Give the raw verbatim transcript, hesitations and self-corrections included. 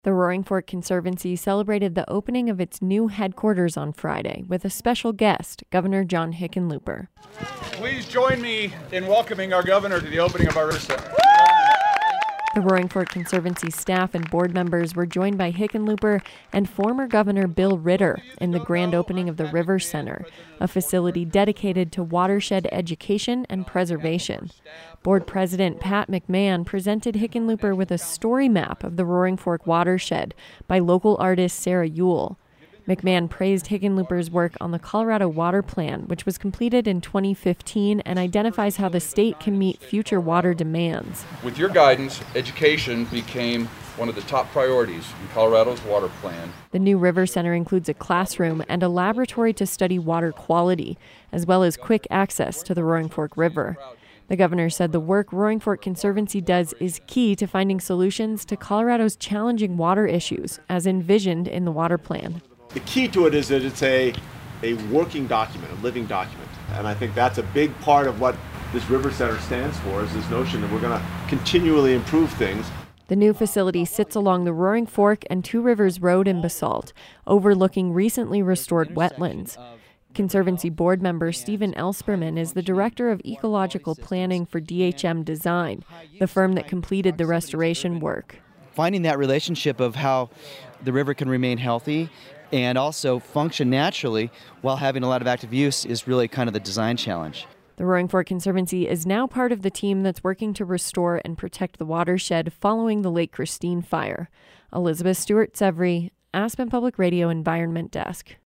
The Roaring Fork Conservancy celebrated the opening of its new headquarters on Friday with a special guest, Governor John Hickenlooper. Please join me in welcoming our governor to the opening of our River Center. The Roaring Fork Conservancy staff and board members were joined by Hickenlooper and former Governor Bill Ritter in the grand opening of the River Center, a facility dedicated to watershed education and preservation. Board President Pat McMahon presented Hickenlooper with a story map of the Roaring Fork watershed by local artist Sarah Ewell. McMahon praised Hickenlooper's work on the Colorado Water Plan, which was completed in twenty fifteen and identifies how the state can meet future water demands. With your guidance, education became one of the top priorities in Colorado's water plan. The new River Center includes a classroom and a laboratory to study water quality, as well as quick access to the Roaring Fork River. The governor said the work Roaring Fork Conservancy does is key to finding solutions to Colorado's challenging water issues, as envisioned in the water plan. The key to it is that it's a, a working document, a living document. And I think that's a big part of what this River Center stands for, is this notion that we're going to continually improve things. The new facility sits along the Roaring Fork and Two Rivers Road in Basalt, overlooking recently restored wetlands. Conservancy board member Stephen Elsperman is the director of ecological planning for D H M Design, the firm that completed the restoration work. Finding that relationship of how the river can remain healthy and also function naturally while having a lot of active use is really kind of the design challenge. The Roaring Fork Conservancy is now part of the team that's working to restore and protect the watershed following the Lake Christine fire. Elizabeth Stewart-Severi, Aspen Public Radio Environment Desk.